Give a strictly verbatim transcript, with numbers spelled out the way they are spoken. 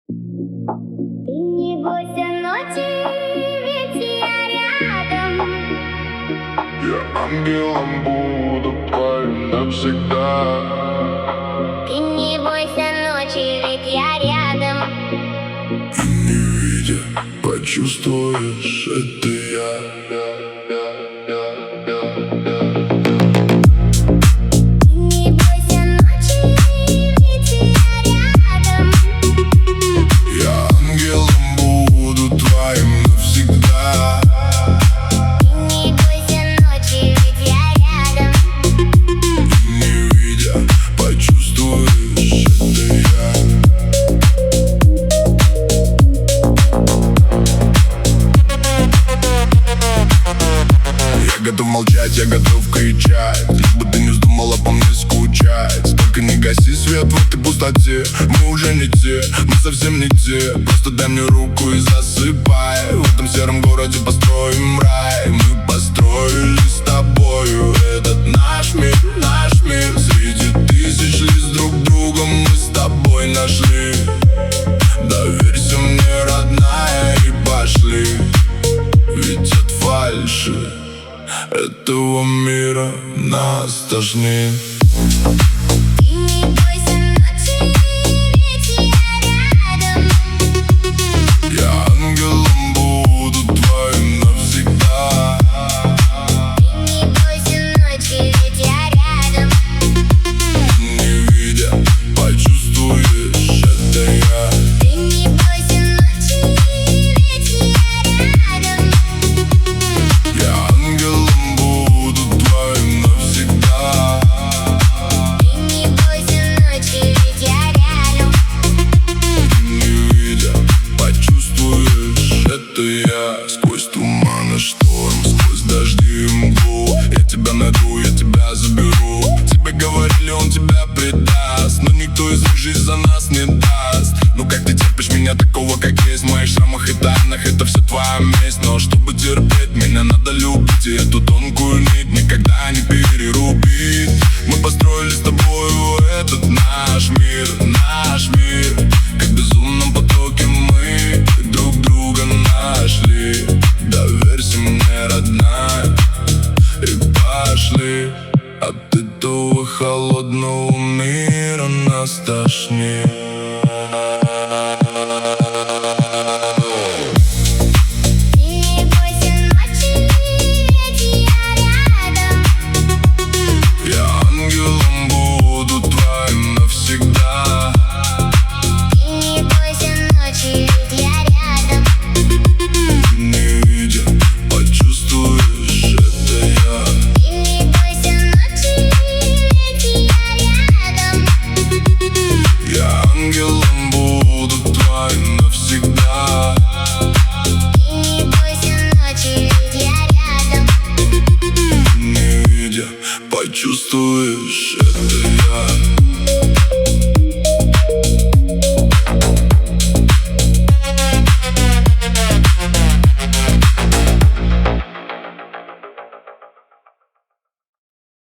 Ты не бойся ночи, ведь я рядом. Я ангелом буду твоим навсегда. Ты не бойся ночи, ведь я рядом. И не видя, почувствуешь, это я. Не бойся ночи, ведь я рядом. Я ангелом буду твоим навсегда. Не бойся ночи, ведь я рядом. И не видя, почувствуешь, это я. Я готов молчать, я готов кричать, лишь бы ты не вздумала по мне скучать. Только не гаси свет в этой пустоте. Мы уже не те, мы совсем не те. Просто дай мне руку и засыпай. В этом сером городе построим рай. Мы построили с тобою этот наш мир, наш мир. Среди тысяч лиц друг друга мы с тобой нашли. Доверься мне, родная, и пошли. Ведь от фальши этого мира нас тошнит. Не бойся ночи, ведь я рядом. Я ангелом буду твоим навсегда. Не бойся ночи, ведь я рядом. Не видя, почувствуешь, это я. Ты не бойся ночи, ведь я рядом. Я ангелом буду твоим навсегда. Ты не бойся ночи, ведь я рядом. Не видя, почувствуешь, это я. Сквозь туман и шторм, сквозь дожди и мглу. Я тебя найду, я тебя заберу. Тебе говорили, он тебя предаст, но никто из них жизнь за нас не даст. Ну как ты терпишь меня такого, как есть? В моих шрамах и тайнах это все твоя месть. Но чтобы терпеть, меня надо любить. И эту тонкую нить никогда не перерубить. Мы построили с тобою этот наш мир, наш мир. Как в безумном потоке мы друг друга нашли. Доверься мне, родная, и пошли. От этого холодного мира нас тошнит. Не бойся ночи, ведь я рядом. Я ангелом буду твоим навсегда. Не бойся ночи, ведь я рядом. Не видя, почувствуешь, это я. Не бойся ночи, ведь я рядом. Я ангелом буду твоим навсегда. Не бойся ночи, ведь я рядом. Не видя, почувствуешь,